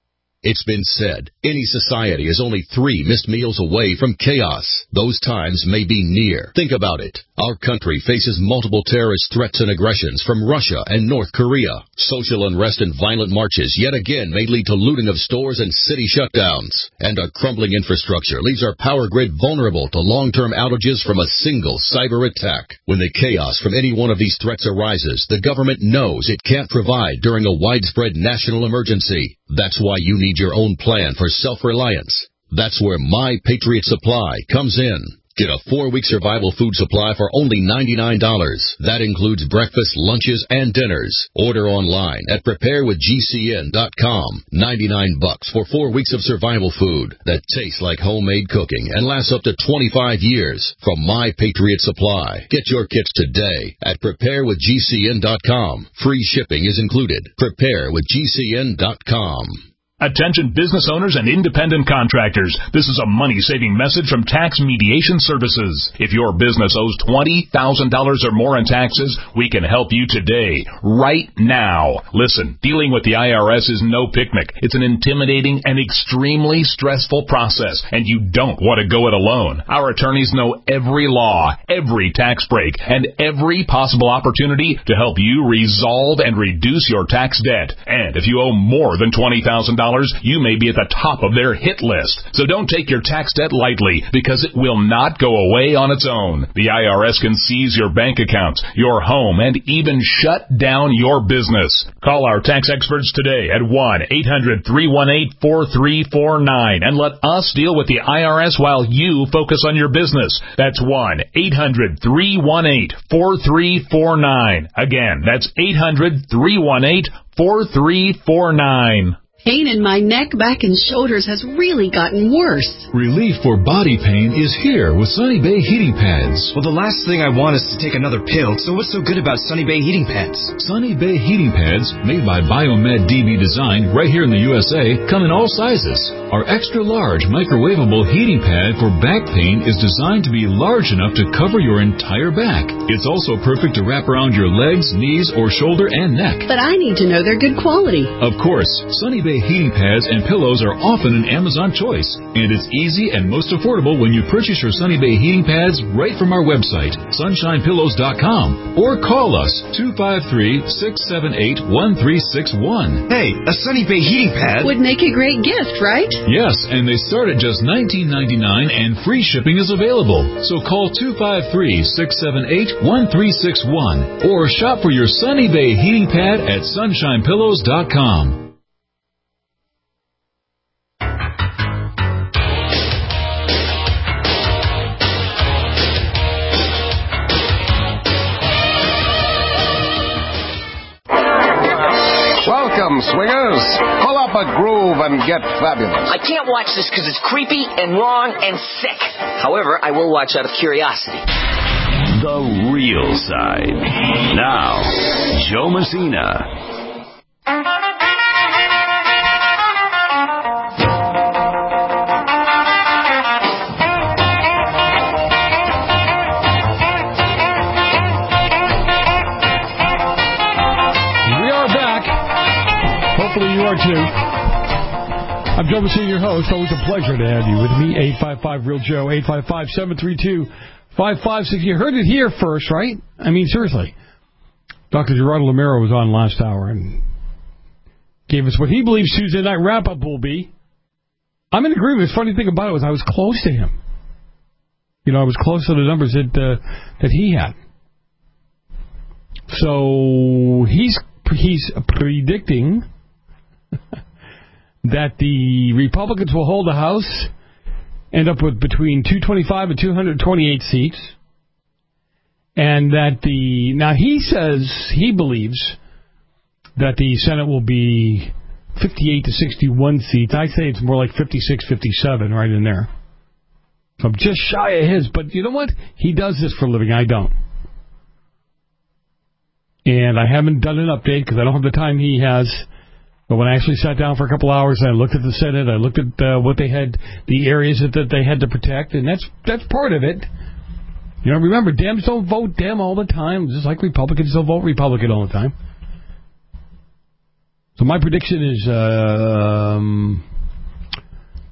It's been said, any society is only three missed meals away from chaos. Those times may be near. Think about it. Our country faces multiple terrorist threats and aggressions from Russia and North Korea. Social unrest and violent marches yet again may lead to looting of stores and city shutdowns. And a crumbling infrastructure leaves our power grid vulnerable to long-term outages from a single cyber attack. When the chaos from any one of these threats arises, the government knows it can't provide during a widespread national emergency. That's why you need your own plan for self-reliance. That's where My Patriot Supply comes in. Get a four-week survival food supply for only ninety-nine dollars. That includes breakfast, lunches, and dinners. Order online at prepare with G C N dot com. ninety-nine bucks for four weeks of survival food that tastes like homemade cooking and lasts up to twenty-five years from My Patriot Supply. Get your kits today at prepare with G C N dot com. Free shipping is included. prepare with G C N dot com. Attention business owners and independent contractors. This is a money-saving message from Tax Mediation Services. If your business owes twenty thousand dollars or more in taxes, we can help you today, right now. Listen, dealing with the I R S is no picnic. It's an intimidating and extremely stressful process, and you don't want to go it alone. Our attorneys know every law, every tax break, and every possible opportunity to help you resolve and reduce your tax debt. And if you owe more than twenty thousand dollars, you may be at the top of their hit list. So don't take your tax debt lightly, because it will not go away on its own. The I R S can seize your bank accounts, your home, and even shut down your business. Call our tax experts today at one eight hundred three one eight four three four nine and let us deal with the I R S while you focus on your business. That's one eight hundred three one eight four three four nine. Again, that's eight hundred three one eight four three four nine. Pain in my neck, back, and shoulders has really gotten worse. Relief for body pain is here with Sunny Bay heating pads. Well, the last thing I want is to take another pill, so what's so good about Sunny Bay heating pads? Sunny Bay heating pads, made by Biomed D B Design right here in the U S A, come in all sizes. Our extra-large microwavable heating pad for back pain is designed to be large enough to cover your entire back. It's also perfect to wrap around your legs, knees, or shoulder and neck. But I need to know they're good quality. Of course, Sunny Bay heating pads and pillows are often an Amazon choice, and it's easy and most affordable when you purchase your Sunny Bay heating pads right from our website, sunshine pillows dot com, or call us two five three, six seven eight, one three six one. Hey, a Sunny Bay heating pad would make a great gift, right? Yes, and they start at just nineteen ninety-nine and free shipping is available. So call two five three, six seven eight, one three six one or shop for your Sunny Bay heating pad at sunshine pillows dot com. Welcome, swingers. Pull up a groove and get fabulous. I can't watch this because it's creepy and wrong and sick. However, I will watch out of curiosity. The Real Side. Now, Joe Messina. Hopefully you are too. I'm Joe Messina, your host. Always a pleasure to have you with me. eight five five real Joe, eight five five, seven three two, five five six. You heard it here first, right? I mean, seriously. Doctor Gerardo Lamero was on last hour and gave us what he believes Tuesday night wrap-up will be. I'm in agreement. The funny thing about it was I was close to him. You know, I was close to the numbers that uh, that he had. So he's he's predicting that the Republicans will hold the House, end up with between two twenty-five and two twenty-eight seats, and that the now he says he believes that the Senate will be fifty-eight to sixty-one seats. I say it's more like fifty-six, fifty-seven, right in there. So I'm just shy of his, but you know what? He does this for a living. I don't. And I haven't done an update because I don't have the time he has. But when I actually sat down for a couple hours, and I looked at the Senate, I looked at uh, what they had, the areas that, that they had to protect, and that's that's part of it. You know, remember, Dems don't vote Dem all the time, just like Republicans don't vote Republican all the time. So my prediction is uh, um,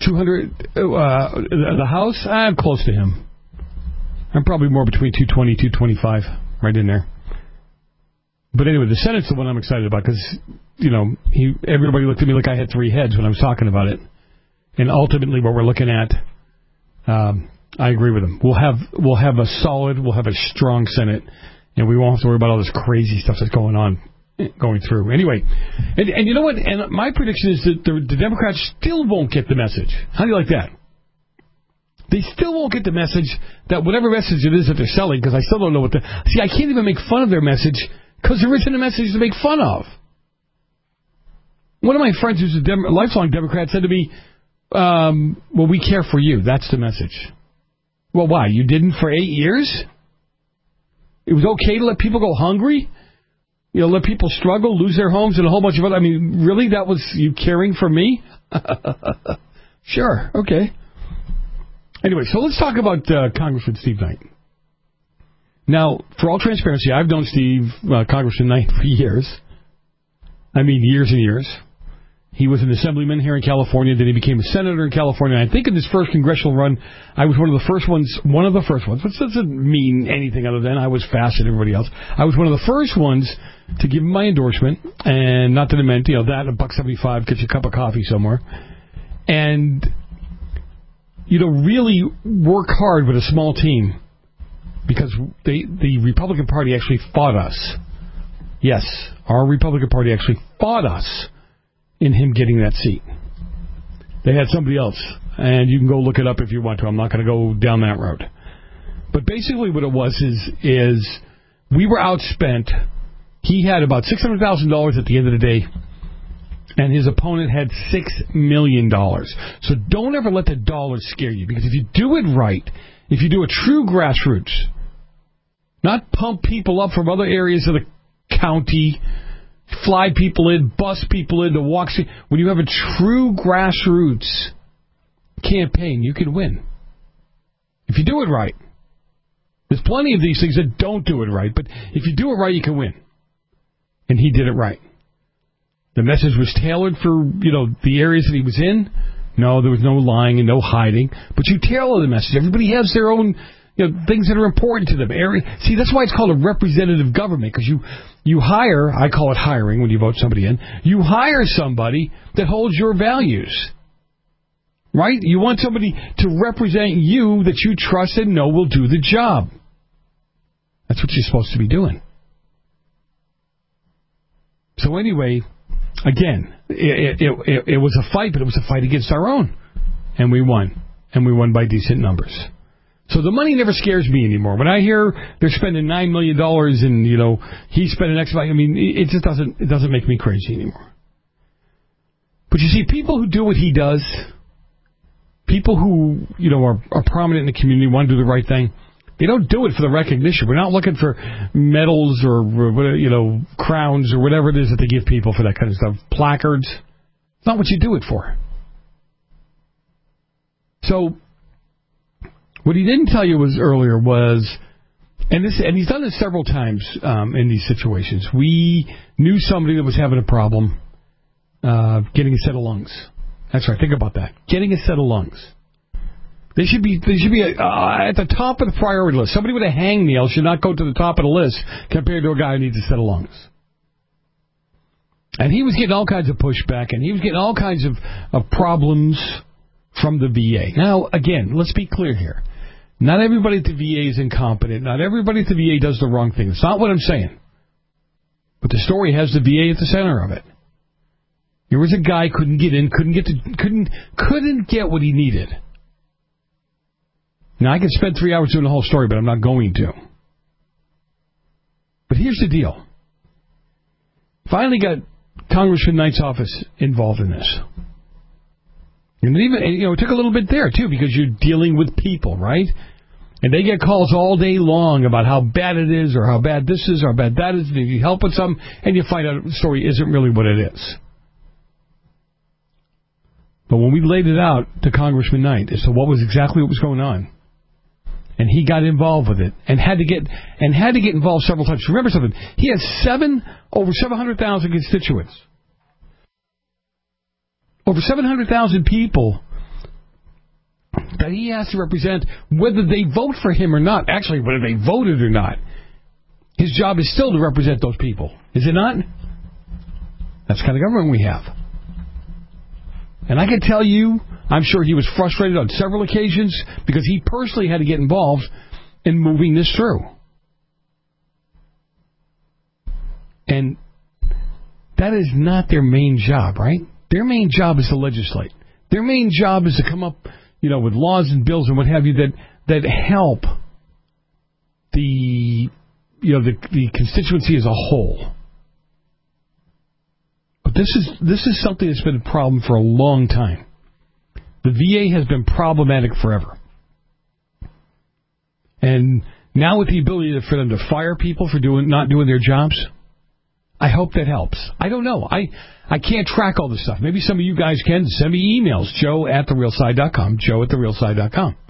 two hundred, uh, the House, I'm close to him. I'm probably more between two twenty, two twenty-five, right in there. But anyway, the Senate's the one I'm excited about because, you know, he, everybody looked at me like I had three heads when I was talking about it. And ultimately what we're looking at, um, I agree with him. We'll have we'll have a solid, we'll have a strong Senate, and we won't have to worry about all this crazy stuff that's going on, going through. Anyway, and, and you know what? And my prediction is that the, the Democrats still won't get the message. How do you like that? They still won't get the message that whatever message it is that they're selling, because I still don't know what the... See, I can't even make fun of their message because there isn't a message to make fun of. One of my friends who's a, Dem- a lifelong Democrat said to me, um, well, we care for you. That's the message. Well, why? You didn't for eight years? It was okay to let people go hungry? You know, let people struggle, lose their homes, and a whole bunch of other... I mean, really? That was you caring for me? Sure, okay. Anyway, so let's talk about uh, Congressman Steve Knight. Now, for all transparency, I've known Steve, uh, Congressman Knight, for years. I mean, years and years. He was an assemblyman here in California, then he became a senator in California. And I think in his first congressional run, I was one of the first ones, one of the first ones, which doesn't mean anything other than I was faster than everybody else. I was one of the first ones to give him my endorsement, and not that it meant, you know, that, a buck seventy-five, get you a cup of coffee somewhere. And... you know, really work hard with a small team because they, the Republican Party actually fought us. Yes, our Republican Party actually fought us in him getting that seat. They had somebody else, and you can go look it up if you want to. I'm not going to go down that road. But basically what it was is, is we were outspent. He had about six hundred thousand dollars at the end of the day, and his opponent had six million dollars. So don't ever let the dollar scare you, because if you do it right, if you do a true grassroots, not pump people up from other areas of the county, fly people in, bus people in to walk, when you have a true grassroots campaign, you can win. If you do it right. There's plenty of these things that don't do it right, but if you do it right, you can win. And he did it right. The message was tailored for, you know, the areas that he was in. No, there was no lying and no hiding. But you tailor the message. Everybody has their own, you know, things that are important to them. Area. See, that's why it's called a representative government, because you, you hire, I call it hiring when you vote somebody in, you hire somebody that holds your values. Right? You want somebody to represent you that you trust and know will do the job. That's what you're supposed to be doing. So anyway... Again, it, it, it, it was a fight, but it was a fight against our own. And we won. And we won by decent numbers. So the money never scares me anymore. When I hear they're spending nine million dollars and, you know, he's spending X amount, I mean, it just doesn't, it doesn't make me crazy anymore. But you see, people who do what he does, people who, you know, are, are prominent in the community, want to do the right thing, they don't do it for the recognition. We're not looking for medals or, you know, crowns or whatever it is that they give people for that kind of stuff. Placards. It's not what you do it for. So, what he didn't tell you was earlier was, and this, and he's done this several times um, in these situations. We knew somebody that was having a problem uh, getting a set of lungs. That's right. Think about that. Getting a set of lungs. They should be they should be uh, at the top of the priority list. Somebody with a hangnail should not go to the top of the list compared to a guy who needs a set of lungs. And he was getting all kinds of pushback, and he was getting all kinds of, of problems from the V A. Now, again, let's be clear here. Not everybody at the V A is incompetent. Not everybody at the V A does the wrong thing. That's not what I'm saying. But the story has the V A at the center of it. Here was a guy couldn't get in, couldn't get to, couldn't couldn't get what he needed. Now, I could spend three hours doing the whole story, but I'm not going to. But here's the deal. Finally got Congressman Knight's office involved in this. And even, you know, it took a little bit there, too, because you're dealing with people, right? And they get calls all day long about how bad it is, or how bad this is, or how bad that is. If you help with something, and you find out the story isn't really what it is. But when we laid it out to Congressman Knight as to what was exactly what was going on, and he got involved with it, and had to get and had to get involved several times. Remember something? He has seven over seven hundred thousand constituents, over seven hundred thousand people that he has to represent whether they vote for him or not. Actually, whether they voted or not. His job is still to represent those people. Is it not? That's the kind of government we have. And I can tell you, I'm sure he was frustrated on several occasions because he personally had to get involved in moving this through. And that is not their main job, right? Their main job is to legislate. Their main job is to come up, you know, with laws and bills and what have you that that help the, you know, the, the constituency as a whole. But this is this is something that's been a problem for a long time. The V A has been problematic forever. And now with the ability for them to fire people for doing not doing their jobs, I hope that helps. I don't know. I, I can't track all this stuff. Maybe some of you guys can. Send me emails. Joe at the real side dot com. Joe at the real side dot com.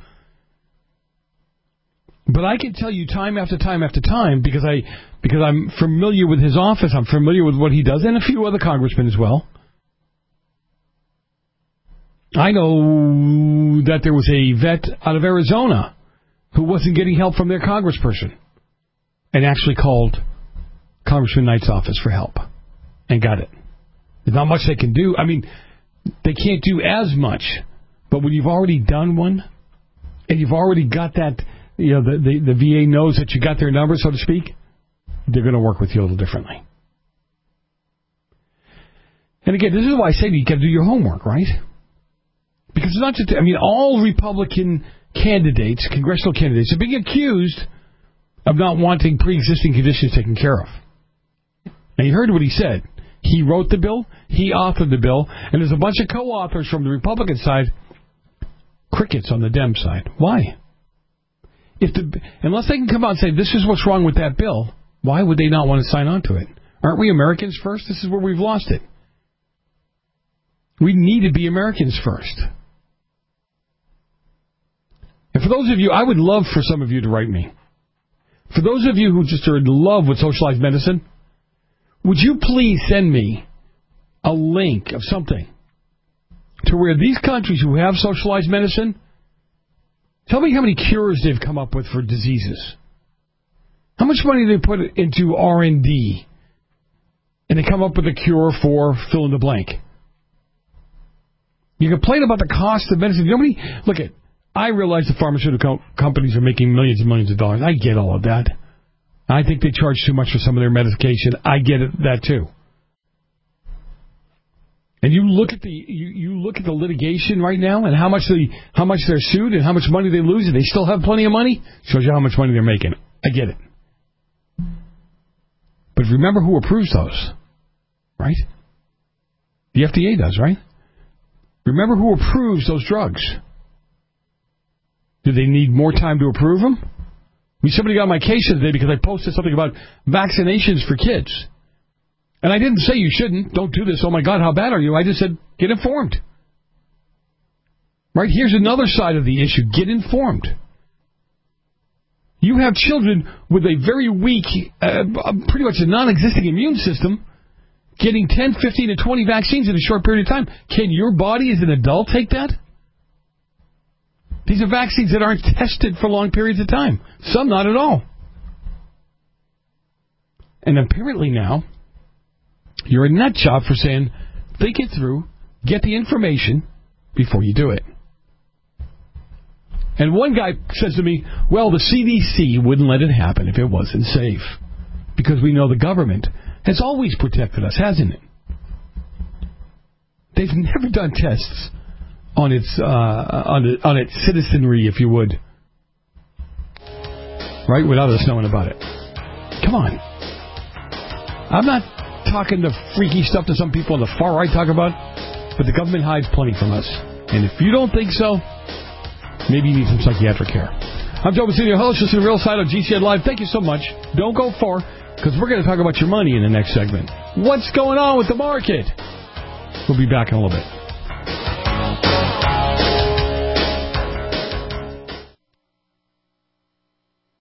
But I can tell you time after time after time because I because I'm familiar with his office. I'm familiar with what he does, and a few other congressmen as well. I know that there was a vet out of Arizona who wasn't getting help from their congressperson and actually called Congressman Knight's office for help and got it. There's not much they can do. I mean, they can't do as much, but when you've already done one and you've already got that, you know, the, the, the V A knows that you got their number, so to speak, they're going to work with you a little differently. And again, this is why I say you got to do your homework, right? Because it's not just, I mean, all Republican candidates, congressional candidates, are being accused of not wanting pre-existing conditions taken care of. And you heard what he said. He wrote the bill, he authored the bill, and there's a bunch of co-authors from the Republican side, crickets on the Dem side. Why? If the, unless they can come out and say, this is what's wrong with that bill, why would they not want to sign on to it? Aren't we Americans first? This is where we've lost it. We need to be Americans first. And for those of you, I would love for some of you to write me. For those of you who just are in love with socialized medicine, would you please send me a link of something to where these countries who have socialized medicine, tell me how many cures they've come up with for diseases. How much money they put into R and D, and they come up with a cure for fill in the blank. You complain about the cost of medicine. Nobody, look at, I realize the pharmaceutical companies are making millions and millions of dollars. I get all of that. I think they charge too much for some of their medication. I get it, that too. And you look at the you, you look at the litigation right now and how much they how much they're sued and how much money they lose, and they still have plenty of money. Shows you how much money they're making. I get it. But remember who approves those, right? The F D A does, right? Remember who approves those drugs. Do they need more time to approve them? I mean, somebody got on my case today because I posted something about vaccinations for kids. And I didn't say you shouldn't. Don't do this. Oh, my God, how bad are you? I just said, get informed. Right? Here's another side of the issue. Get informed. You have children with a very weak, uh, pretty much a non-existing immune system getting ten, fifteen, and twenty vaccines in a short period of time. Can your body as an adult take that? These are vaccines that aren't tested for long periods of time. Some not at all. And apparently now, you're a nut job for saying, think it through, get the information before you do it. And one guy says to me, well, the C D C wouldn't let it happen if it wasn't safe. Because we know the government has always protected us, hasn't it? They've never done tests on its uh, on, it, on its citizenry, if you would. Right? Without us knowing about it. Come on. I'm not talking the freaky stuff that some people on the far right talk about, but the government hides plenty from us. And if you don't think so, maybe you need some psychiatric care. I'm Joe Messina, your host. This is The Real Side on G C N Live. Thank you so much. Don't go far, because we're going to talk about your money in the next segment. What's going on with the market? We'll be back in a little bit.